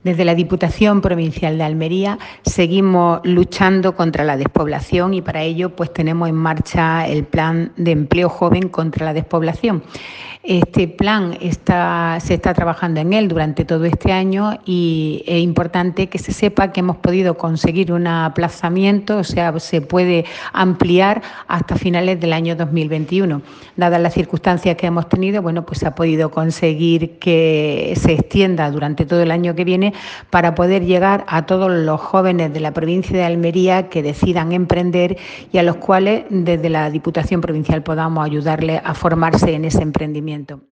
Desde la Diputación Provincial de Almería seguimos luchando contra la despoblación y para ello pues tenemos en marcha el Plan de Empleo Joven contra la Despoblación. Este plan se está trabajando en él durante todo este año y es importante que se sepa que hemos podido conseguir un aplazamiento, o sea, se puede ampliar hasta finales del año 2021. Dadas las circunstancias que hemos tenido, bueno, pues se ha podido conseguir que se extienda durante todo el año que viene para poder llegar a todos los jóvenes de la provincia de Almería que decidan emprender y a los cuales desde la Diputación Provincial podamos ayudarles a formarse en ese emprendimiento.